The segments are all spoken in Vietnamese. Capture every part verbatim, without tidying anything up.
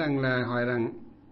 rằng là hỏi rằng: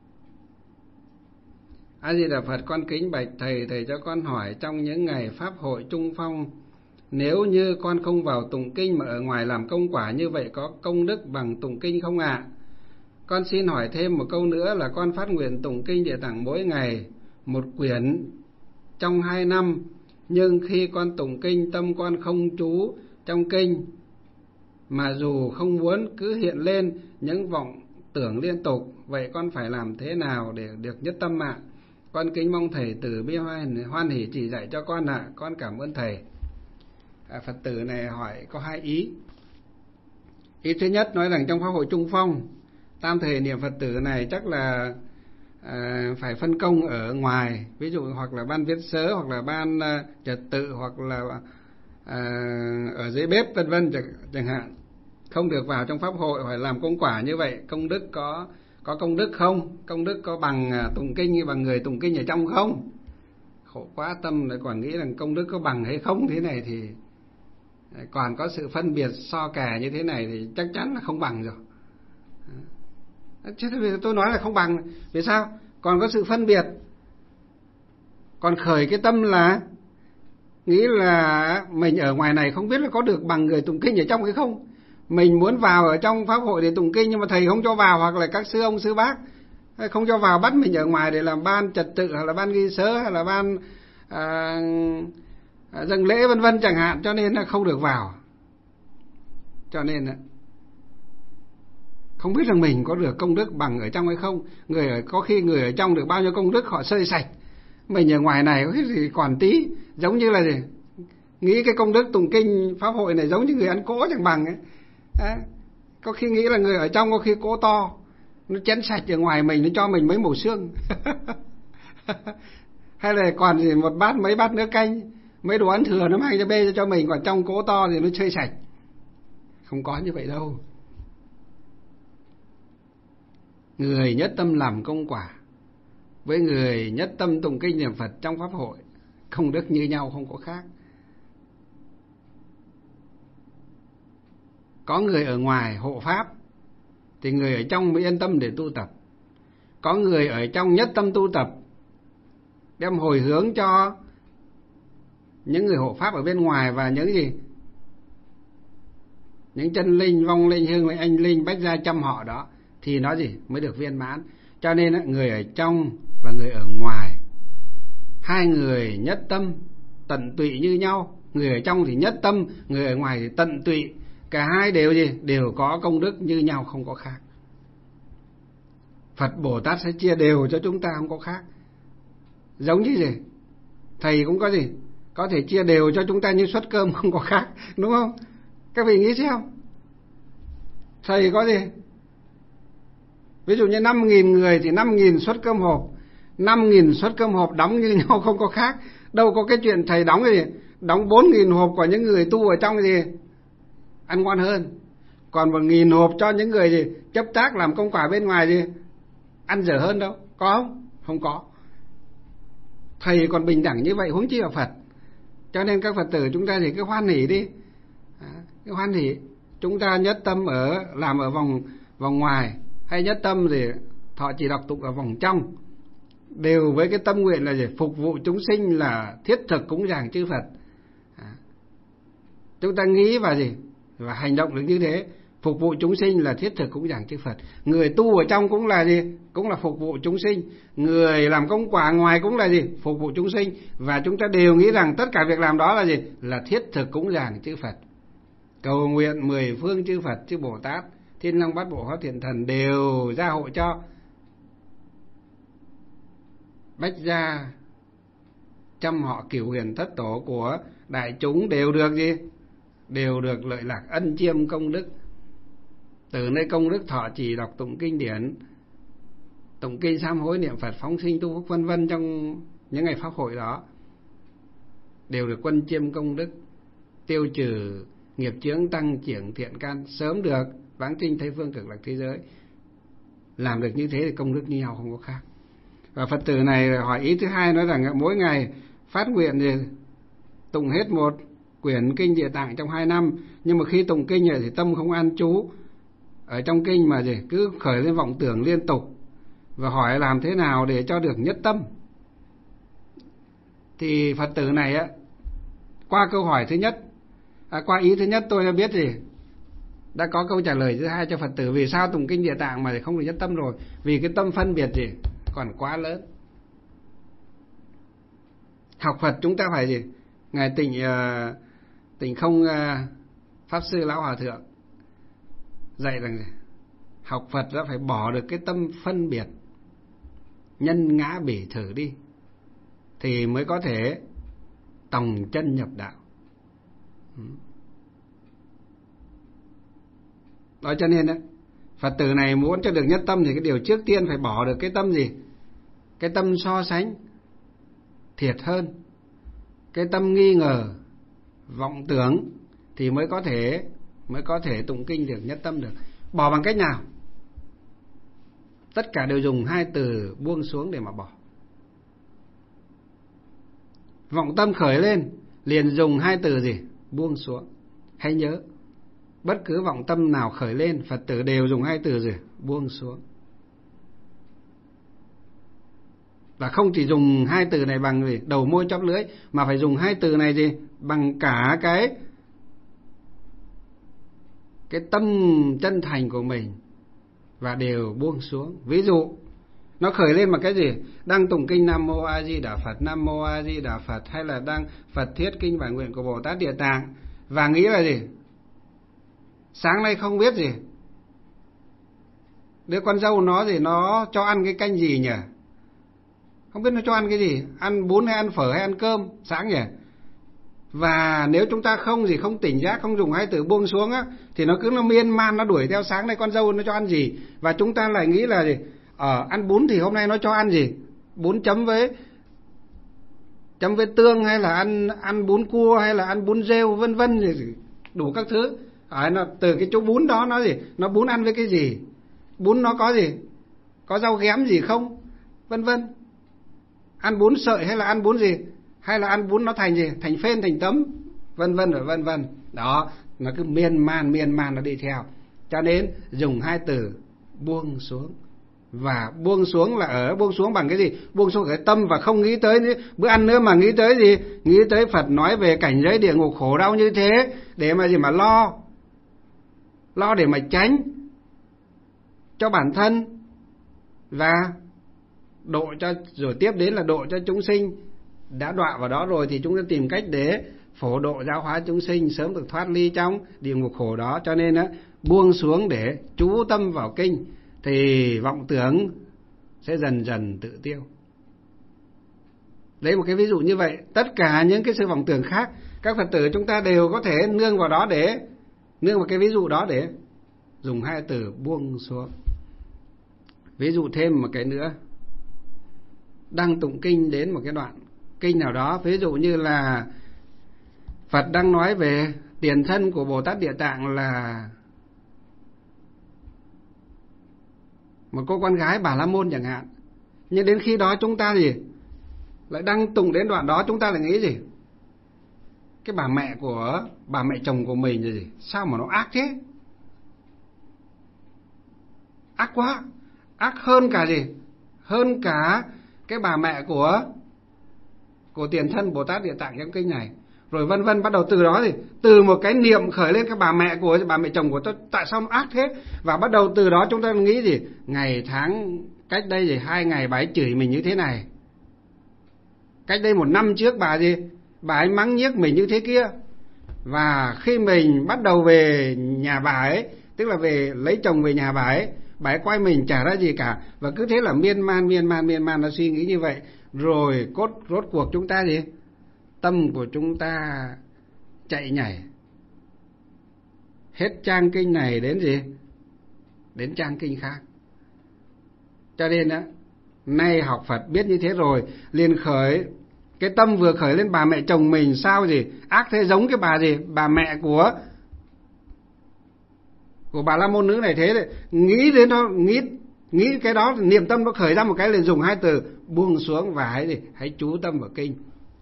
A Di Đà Phật, con kính bạch thầy, thầy cho con hỏi trong những ngày pháp hội Trung Phong, nếu như con không vào tụng kinh mà ở ngoài làm công quả như vậy có công đức bằng tụng kinh không ạ? À? Con xin hỏi thêm một câu nữa là con phát nguyện tụng kinh Địa Tạng mỗi ngày một quyển trong hai năm, nhưng khi con tụng kinh tâm con không trú trong kinh, mà dù không muốn cứ hiện lên những vọng tưởng liên tục, vậy con phải làm thế nào để được nhất tâm ạ? À? Con kính mong thầy từ bi hoan hỷ chỉ dạy cho con ạ. À. Con cảm ơn thầy. À, Phật tử này hỏi có hai ý. Ý thứ nhất nói rằng trong pháp hội Trung Phong, tam thể niệm Phật tử này chắc là à, phải phân công ở ngoài, ví dụ hoặc là ban viết sớ, hoặc là ban à, trật tự, hoặc là à, ở dưới bếp vân vân chẳng, chẳng hạn, không được vào trong pháp hội phải làm công quả như vậy. Công đức có có công đức không? Công đức có bằng à, tụng kinh như bằng người tụng kinh ở trong không? Khổ quá, tâm lại còn nghĩ rằng công đức có bằng hay không. Thế này thì còn có sự phân biệt so kè như thế này thì chắc chắn là không bằng rồi. Chứ tôi nói là không bằng. Vì sao? Còn có sự phân biệt, còn khởi cái tâm là nghĩ là mình ở ngoài này không biết là có được bằng người tụng kinh ở trong hay không. Mình muốn vào ở trong pháp hội để tụng kinh, nhưng mà thầy không cho vào, hoặc là các sư ông sư bác không cho vào, bắt mình ở ngoài để làm ban trật tự, hoặc là ban ghi sớ, hay là ban à, dâng lễ vân vân chẳng hạn, cho nên là không được vào. Cho nên là không biết rằng mình có được công đức bằng ở trong hay không. Người ở, có khi người ở trong được bao nhiêu công đức họ sơi sạch, mình ở ngoài này có cái gì còn tí. Giống như là gì? Nghĩ cái công đức tụng kinh pháp hội này giống như người ăn cỗ chẳng bằng ấy. À, có khi nghĩ là người ở trong có khi cỗ to, nó chén sạch ở ngoài mình, nó cho mình mấy mẩu xương. Hay là còn gì một bát mấy bát nước canh, mấy đồ ăn thừa nó mang cho bê cho mình, còn trong cỗ to thì nó chơi sạch. Không có như vậy đâu. Người nhất tâm làm công quả với người nhất tâm tụng kinh niệm Phật trong pháp hội, công đức như nhau, không có khác. Có người ở ngoài hộ pháp thì người ở trong mới yên tâm để tu tập. Có người ở trong nhất tâm tu tập, đem hồi hướng cho những người hộ pháp ở bên ngoài, và những gì? Những chân linh, vong linh, hương linh, anh linh, bách gia trăm họ đó, thì nó gì? Mới được viên mãn. Cho nên người ở trong và người ở ngoài, hai người nhất tâm tận tụy như nhau. Người ở trong thì nhất tâm, người ở ngoài thì tận tụy. Cả hai đều gì? Đều có công đức như nhau, không có khác. Phật Bồ Tát sẽ chia đều cho chúng ta, không có khác. Giống như gì? Thầy cũng có gì? Có thể chia đều cho chúng ta như suất cơm, không có khác, đúng không? Các vị nghĩ xem. Thầy có gì? Ví dụ như năm nghìn người thì năm nghìn suất cơm hộp, năm nghìn suất cơm hộp đóng như nhau, không có khác. Đâu có cái chuyện thầy đóng cái gì? Đóng bốn nghìn hộp của những người tu ở trong cái gì? Ăn ngon hơn. Còn một nghìn hộp cho những người gì? Chấp tác làm công quả bên ngoài gì? Ăn dở hơn đâu. Có không? Không có. Thầy còn bình đẳng như vậy, huống chi là Phật. Cho nên các Phật tử chúng ta thì cứ hoan hỉ đi. À, cứ hoan hỉ. Chúng ta nhất tâm ở làm ở vòng vòng ngoài, hay nhất tâm thì thọ trì đọc tụng ở vòng trong, đều với cái tâm nguyện là gì? Phục vụ chúng sinh, là thiết thực cúng dường chư Phật. À, chúng ta nghĩ và gì? Và hành động được như thế. Phục vụ chúng sinh là thiết thực cúng dường chư Phật. Người tu ở trong cũng là gì? Cũng là phục vụ chúng sinh. Người làm công quả ngoài cũng là gì? Phục vụ chúng sinh. Và chúng ta đều nghĩ rằng tất cả việc làm đó là gì? Là thiết thực cúng dường chư Phật. Cầu nguyện mười phương chư Phật, chư Bồ Tát, Thiên Long Bát Bộ Hóa Thiện Thần đều gia hộ cho bách gia trăm họ cửu huyền thất tổ của đại chúng đều được gì? Đều được lợi lạc ân chiêm công đức. Từ nơi công đức thọ trì đọc tụng kinh điển, tụng kinh sám hối niệm Phật, phóng sinh tu phúc vân vân, trong những ngày pháp hội đó đều được quân chiêm công đức, tiêu trừ nghiệp chướng, tăng trưởng thiện căn, sớm được vãng sinh Tây phương cực lạc thế giới. Làm được như thế thì công đức như nhau, không có khác. Và Phật tử này hỏi ý thứ hai, nói rằng mỗi ngày phát nguyện thì tụng hết một quyển kinh Địa Tạng trong hai năm, nhưng mà khi tụng kinh thì tâm không an trú, ở trong kinh mà gì cứ khởi lên vọng tưởng liên tục và hỏi làm thế nào để cho được nhất tâm, thì Phật tử này á, qua câu hỏi thứ nhất, à, qua ý thứ nhất tôi đã biết gì, đã có câu trả lời thứ hai cho Phật tử vì sao tụng kinh Địa Tạng mà không được nhất tâm rồi. Vì cái tâm phân biệt gì còn quá lớn. Học Phật chúng ta phải gì, ngài Tịnh uh, Tịnh Không uh, Pháp Sư Lão Hòa Thượng dạy rằng gì? Học Phật đã phải bỏ được cái tâm phân biệt nhân ngã bỉ thử đi, thì mới có thể tòng chân nhập đạo. Đó cho nên đó, Phật tử này muốn cho được nhất tâm thì cái điều trước tiên phải bỏ được cái tâm gì? Cái tâm so sánh thiệt hơn, cái tâm nghi ngờ, vọng tưởng, thì mới có thể mới có thể tụng kinh được nhất tâm được. Bỏ bằng cách nào? Tất cả đều dùng hai từ buông xuống để mà bỏ. Vọng tâm khởi lên liền dùng hai từ gì? Buông xuống. Hãy nhớ, bất cứ vọng tâm nào khởi lên, Phật tử đều dùng hai từ gì? Buông xuống. Và không chỉ dùng hai từ này bằng gì? Đầu môi chóp lưỡi, mà phải dùng hai từ này gì? Bằng cả cái cái tâm chân thành của mình, và đều buông xuống. Ví dụ nó khởi lên bằng cái gì? Đang tụng kinh Nam Mô A Di Đà Phật, Nam Mô A Di Đà Phật, hay là đang Phật thuyết kinh bản nguyện của Bồ Tát Địa Tạng, và nghĩ là gì? Sáng nay không biết gì, đứa con dâu nó gì nó cho ăn cái canh gì nhỉ? Không biết nó cho ăn cái gì, ăn bún hay ăn phở hay ăn cơm sáng nhỉ? Và nếu chúng ta không gì không tỉnh giác, không dùng hai từ buông xuống á, thì nó cứ nó miên man, nó đuổi theo sáng nay con dâu nó cho ăn gì, và chúng ta lại nghĩ là gì? Ờ, ăn bún thì hôm nay nó cho ăn gì? Bún chấm với chấm với tương, hay là ăn ăn bún cua, hay là ăn bún rêu, vân vân gì đủ các thứ. À, nó từ cái chỗ bún đó nó gì? Nó bún ăn với cái gì? Bún nó có gì? Có rau ghém gì không? Vân vân. Ăn bún sợi hay là ăn bún gì? Hay là ăn bún nó thành gì? Thành phên, thành tấm, vân vân rồi vân vân. Đó, nó cứ miên man miên man nó đi theo. Cho nên dùng hai từ buông xuống. Và buông xuống là ở buông xuống bằng cái gì? Buông xuống cái tâm, và không nghĩ tới nữa. Bữa ăn nữa mà nghĩ tới gì? Nghĩ tới Phật nói về cảnh giới địa ngục khổ đau như thế, để mà gì mà lo. Lo để mà tránh cho bản thân, và độ cho, rồi tiếp đến là độ cho chúng sinh. Đã đọa vào đó rồi thì chúng ta tìm cách để phổ độ giáo hóa chúng sinh sớm được thoát ly trong địa ngục khổ đó. Cho nên á, buông xuống để chú tâm vào kinh, thì vọng tưởng sẽ dần dần tự tiêu. Lấy một cái ví dụ như vậy. Tất cả những cái sự vọng tưởng khác, các Phật tử chúng ta đều có thể nương vào đó, để nương vào cái ví dụ đó để dùng hai từ buông xuống. Ví dụ thêm một cái nữa, đang tụng kinh đến một cái đoạn kinh nào đó, ví dụ như là Phật đang nói về tiền thân của Bồ Tát Địa Tạng là một cô con gái Bà La Môn chẳng hạn. Nhưng đến khi đó chúng ta gì lại đang tụng đến đoạn đó, chúng ta lại nghĩ gì? Cái bà mẹ của bà mẹ chồng của mình gì, sao mà nó ác thế? Ác quá, ác hơn cả gì? Hơn cả cái bà mẹ của của tiền thân Bồ Tát Địa Tạng trong kinh này. Rồi vân vân, bắt đầu từ đó thì từ một cái niệm khởi lên cái bà mẹ của bà mẹ chồng của tôi tại sao nó ác thế, và bắt đầu từ đó chúng ta nghĩ gì? Ngày tháng cách đây gì hai ngày bà ấy chửi mình như thế này, cách đây một năm trước bà gì bà ấy mắng nhiếc mình như thế kia. Và khi mình bắt đầu về nhà bà ấy, tức là về lấy chồng về nhà bà ấy, bà ấy quay mình chả ra gì cả, và cứ thế là miên man miên man miên man nó suy nghĩ như vậy. Rồi cốt rốt cuộc chúng ta gì? Tâm của chúng ta chạy nhảy hết trang kinh này đến gì? Đến trang kinh khác. Cho nên á, nay học Phật biết như thế rồi, liền khởi cái tâm vừa khởi lên bà mẹ chồng mình sao gì? Ác thế, giống cái bà gì? Bà mẹ của của Bà La Môn nữ này thế đấy. Nghĩ đến nó, nghĩ nghĩ cái đó, niệm tâm nó khởi ra một cái, liền dùng hai từ buông xuống và hãy gì? Hãy chú tâm vào kinh.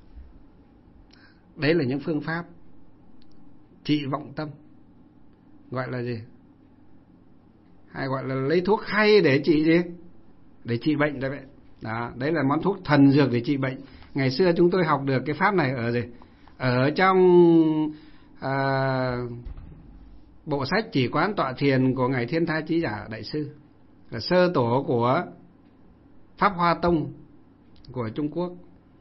Đấy là những phương pháp trị vọng tâm, gọi là gì? hay gọi là lấy thuốc hay để trị gì? Để trị bệnh đấy vậy. Đó, đấy là món thuốc thần dược để trị bệnh. Ngày xưa chúng tôi học được cái pháp này ở gì? Ở trong à, bộ sách Chỉ Quán Tọa Thiền của ngài Thiên Thai Chí Giả Đại sư, là sơ tổ của Pháp Hoa Tông của Trung Quốc.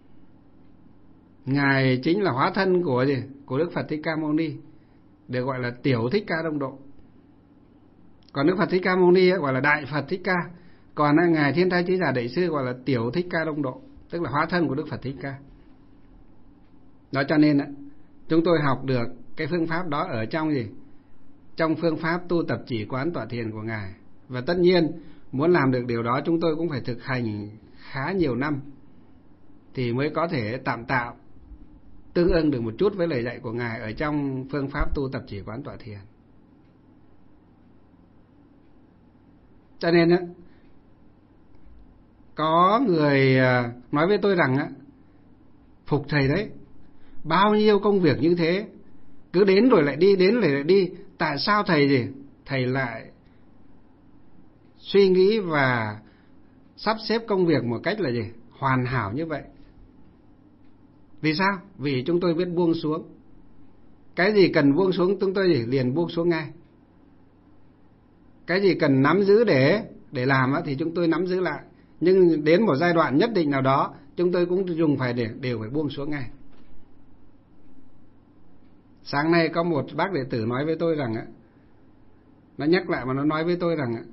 Ngài chính là hóa thân của gì? Của Đức Phật Thích Ca Mâu Ni, được gọi là Tiểu Thích Ca Đông Độ. Còn Đức Phật Thích Ca Mâu Ni ấy, gọi là Đại Phật Thích Ca. Còn ngài Thiên Thai Chí Giả Đại sư gọi là Tiểu Thích Ca Đông Độ, tức là hóa thân của Đức Phật Thích Ca. Đó, cho nên chúng tôi học được cái phương pháp đó ở trong gì? Trong phương pháp tu tập Chỉ Quán Tọa Thiền của ngài. Và tất nhiên muốn làm được điều đó chúng tôi cũng phải thực hành khá nhiều năm thì mới có thể tạm tạo tương ưng được một chút với lời dạy của ngài ở trong phương pháp tu tập Chỉ Quán Tọa Thiền. Cho nên á, có người nói với tôi rằng á, phục thầy đấy, bao nhiêu công việc như thế, cứ đến rồi lại đi, đến rồi lại đi, tại sao thầy gì? Thầy lại suy nghĩ và sắp xếp công việc một cách là gì? Hoàn hảo như vậy. Vì sao? Vì chúng tôi biết buông xuống. Cái gì cần buông xuống chúng tôi gì? Liền buông xuống ngay. Cái gì cần nắm giữ để để làm á, thì chúng tôi nắm giữ lại. Nhưng đến một giai đoạn nhất định nào đó chúng tôi cũng dùng phải để đều phải buông xuống ngay. Sáng nay có một bác đệ tử nói với tôi rằng á, nó nhắc lại mà nó nói với tôi rằng á,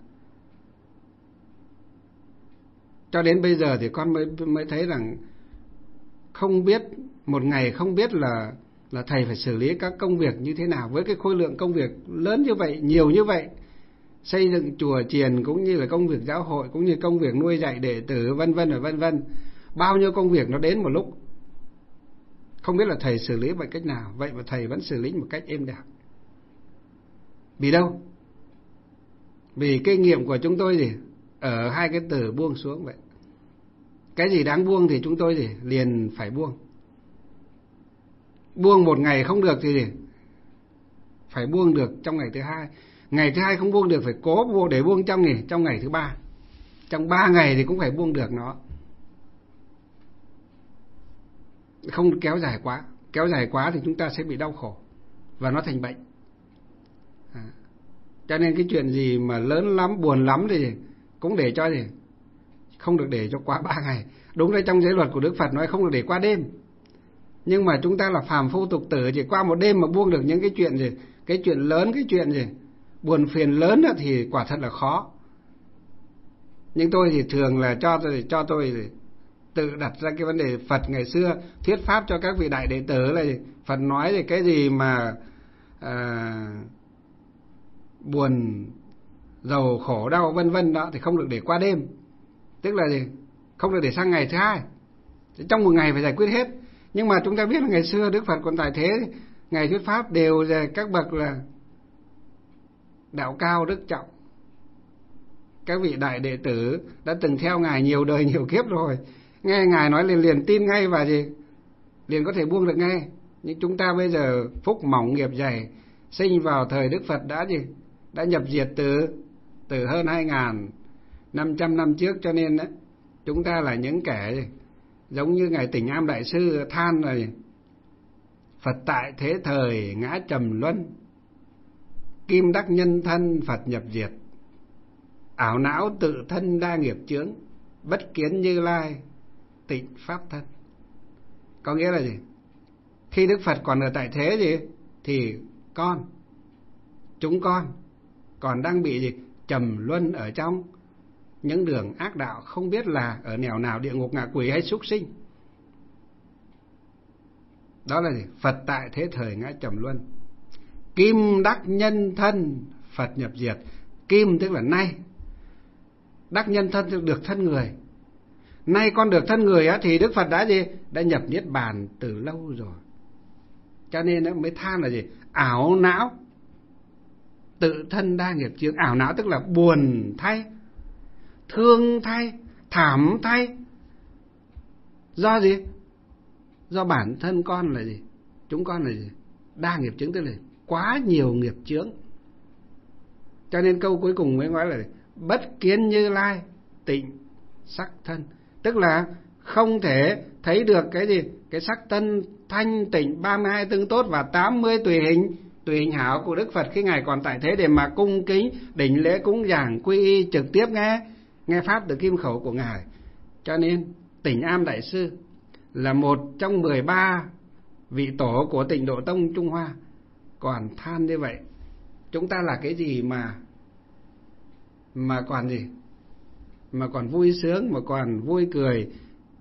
cho đến bây giờ thì con mới mới thấy rằng không biết, một ngày không biết là là thầy phải xử lý các công việc như thế nào với cái khối lượng công việc lớn như vậy, nhiều như vậy. Xây dựng chùa chiền cũng như là công việc giáo hội, cũng như công việc nuôi dạy đệ tử, vân vân và vân vân. Bao nhiêu công việc nó đến một lúc. Không biết là thầy xử lý bằng cách nào, vậy mà thầy vẫn xử lý một cách êm đẹp. Vì đâu? Vì kinh nghiệm của chúng tôi gì? Ở hai cái từ buông xuống vậy. Cái gì đáng buông thì chúng tôi gì? Liền phải buông. Buông một ngày không được thì gì? Phải buông được trong ngày thứ hai. Ngày thứ hai không buông được phải cố buông để buông trong ngày, trong ngày thứ ba. Trong ba ngày thì cũng phải buông được nó. Không kéo dài quá. Kéo dài quá thì chúng ta sẽ bị đau khổ và nó thành bệnh. À. Cho nên cái chuyện gì mà lớn lắm, buồn lắm thì cũng để cho gì? Không được để cho quá ba ngày. Đúng là trong giới luật của Đức Phật nói không được để qua đêm. Nhưng mà chúng ta là phàm phu tục tử, chỉ qua một đêm mà buông được những cái chuyện gì? Cái chuyện lớn, cái chuyện gì? Buồn phiền lớn thì quả thật là khó. Nhưng tôi thì thường là cho tôi cho tôi tự đặt ra cái vấn đề. Phật ngày xưa thuyết pháp cho các vị đại đệ tử là gì? Phật nói thì cái gì mà à, buồn, giàu, khổ, đau vân vân đó thì không được để qua đêm. Tức là gì? Không được để sang ngày thứ hai. Trong một ngày phải giải quyết hết. Nhưng mà chúng ta biết là ngày xưa Đức Phật còn tại thế, ngày thuyết pháp đều là các bậc là đạo cao đức trọng. Các vị đại đệ tử đã từng theo ngài nhiều đời nhiều kiếp rồi, nghe ngài nói liền liền tin ngay và gì? Liền có thể buông được ngay. Nhưng chúng ta bây giờ phúc mỏng nghiệp dày, sinh vào thời Đức Phật đã gì? Đã nhập diệt từ từ hơn hai nghìn năm trăm năm trước, cho nên đó, chúng ta là những kẻ gì? Giống như ngài Tỉnh Am Đại sư than rồi: Phật tại thế thời ngã trầm luân, kim đắc nhân thân Phật nhập diệt, ảo não tự thân đa nghiệp chướng, bất kiến Như Lai tịnh pháp thân. Có nghĩa là gì? Khi Đức Phật còn ở tại thế gì thì con, chúng con còn đang bị gì? Trầm luân ở trong những đường ác đạo, không biết là ở nẻo nào, địa ngục, ngạ quỷ hay súc sinh. Đó là gì? Phật tại thế thời ngã trầm luân, kim đắc nhân thân Phật nhập diệt. Kim tức là nay, đắc nhân thân tức được thân người. Nay con được thân người á, thì Đức Phật đã gì? Đã nhập niết bàn từ lâu rồi. Cho nên nó mới than là gì? Ảo não tự thân đa nghiệp chướng. Ảo não tức là buồn thay, thương thay, thảm thay. Do gì? Do bản thân con là gì? Chúng con là gì? Đa nghiệp chướng tức là quá nhiều nghiệp chướng. Cho nên câu cuối cùng mới nói là bất kiến Như Lai tịnh sắc thân, tức là không thể thấy được cái gì, cái sắc thân thanh tịnh ba mươi hai tương tốt và tám mươi tùy hình, tùy hình hảo của Đức Phật khi Ngài còn tại thế, để mà cung kính đảnh lễ cúng dường quy y, trực tiếp nghe nghe pháp từ kim khẩu của Ngài. Cho nên Tịnh Am Đại Sư là một trong mười ba vị tổ của Tịnh Độ Tông Trung Hoa còn than như vậy. Chúng ta là cái gì mà mà còn gì mà còn vui sướng, mà còn vui cười,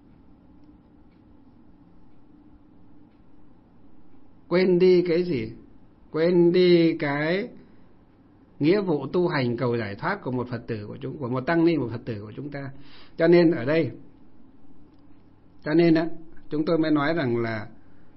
quên đi cái gì, quên đi cái nghĩa vụ tu hành cầu giải thoát của một Phật tử của chúng, của một tăng ni, một Phật tử của chúng ta. Cho nên ở đây, cho nên á, chúng tôi mới nói rằng là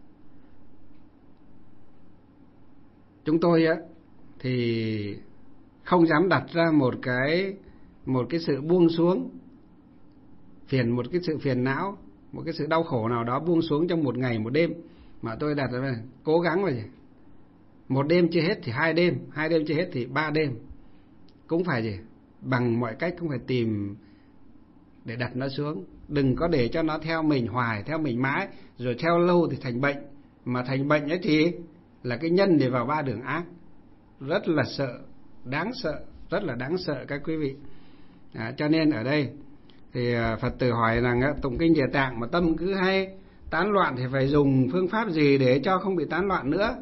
chúng tôi á thì không dám đặt ra một cái một cái sự buông xuống phiền, một cái sự phiền não, một cái sự đau khổ nào đó buông xuống trong một ngày một đêm, mà tôi đặt ra cố gắng là gì? Một đêm chưa hết thì hai đêm, hai đêm chưa hết thì ba đêm, cũng phải gì? Bằng mọi cách cũng phải tìm để đặt nó xuống. Đừng có để cho nó theo mình hoài, theo mình mãi, rồi theo lâu thì thành bệnh. Mà thành bệnh ấy thì là cái nhân để vào ba đường ác. Rất là sợ, đáng sợ, rất là đáng sợ các quý vị. À, cho nên ở đây thì Phật tử hỏi rằng tụng kinh Địa Tạng mà tâm cứ hay tán loạn thì phải dùng phương pháp gì để cho không bị tán loạn nữa.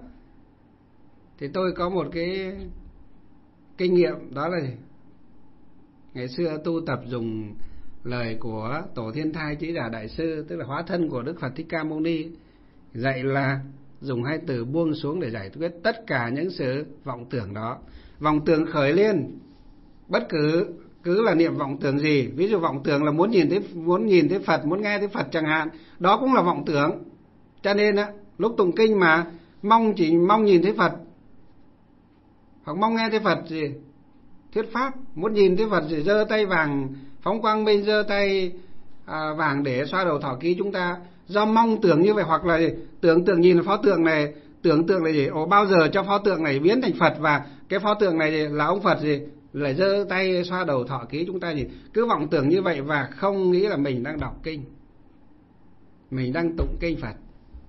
Thì tôi có một cái kinh nghiệm, đó là gì? Ngày xưa tu tập dùng lời của Tổ Thiên Thai Trí Giả Đại Sư, tức là hóa thân của Đức Phật Thích Ca Mâu Ni, dạy là dùng hai từ buông xuống để giải quyết tất cả những sự vọng tưởng đó. Vọng tưởng khởi lên, bất cứ cứ là niệm vọng tưởng gì, ví dụ vọng tưởng là muốn nhìn thấy muốn nhìn thấy Phật, muốn nghe thấy Phật chẳng hạn, đó cũng là vọng tưởng. Cho nên á, lúc tụng kinh mà mong chỉ mong nhìn thấy Phật, hoặc mong nghe thấy Phật gì, thuyết pháp, muốn nhìn thấy Phật thì giơ tay vàng phóng quang minh, giơ tay à, vàng để xoa đầu thọ ký chúng ta, do mong tưởng như vậy, hoặc là gì? tưởng tượng nhìn pho tượng này, tưởng tượng là gì? Ồ, bao giờ cho pho tượng này biến thành Phật, và cái pho tượng này là ông Phật gì, lại giơ tay xoa đầu thọ ký chúng ta gì, cứ vọng tưởng như vậy và không nghĩ là mình đang đọc kinh, mình đang tụng kinh Phật.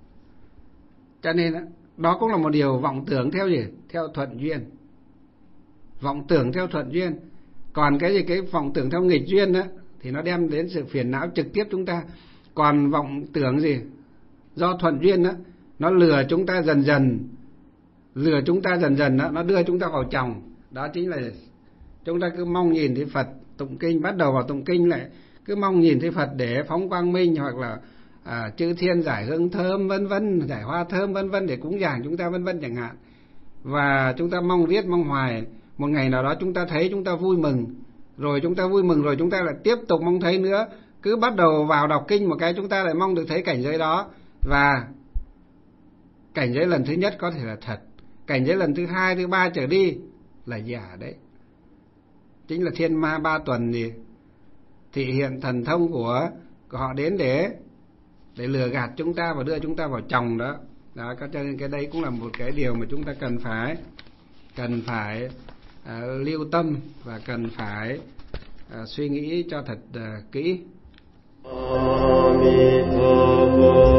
Cho nên đó cũng là một điều vọng tưởng theo gì? Theo thuận duyên. Vọng tưởng theo thuận duyên. Còn cái gì cái vọng tưởng theo nghịch duyên đó thì nó đem đến sự phiền não trực tiếp chúng ta. Còn vọng tưởng gì? Do thuận duyên đó, nó lừa chúng ta dần dần, lừa chúng ta dần dần đó, nó đưa chúng ta vào chồng. Đó chính là chúng ta cứ mong nhìn thấy Phật, tụng kinh, bắt đầu vào tụng kinh lại cứ mong nhìn thấy Phật để phóng quang minh, hoặc là à, chư thiên giải hương thơm vân vân, giải hoa thơm vân vân để cúng dường chúng ta vân vân chẳng hạn. Và chúng ta mong viết mong hoài, một ngày nào đó chúng ta thấy chúng ta vui mừng, rồi chúng ta vui mừng rồi chúng ta lại tiếp tục mong thấy nữa. Cứ bắt đầu vào đọc kinh một cái chúng ta lại mong được thấy cảnh giới đó, và cảnh giới lần thứ nhất có thể là thật, cảnh giới lần thứ hai, thứ ba trở đi là giả đấy. Chính là thiên ma ba tuần gì thị hiện thần thông của, của họ đến để để lừa gạt chúng ta và đưa chúng ta vào chồng đó. Đó, cho nên cái đây cũng là một cái điều mà chúng ta cần phải cần phải uh, lưu tâm và cần phải uh, suy nghĩ cho thật uh, kỹ. Amen.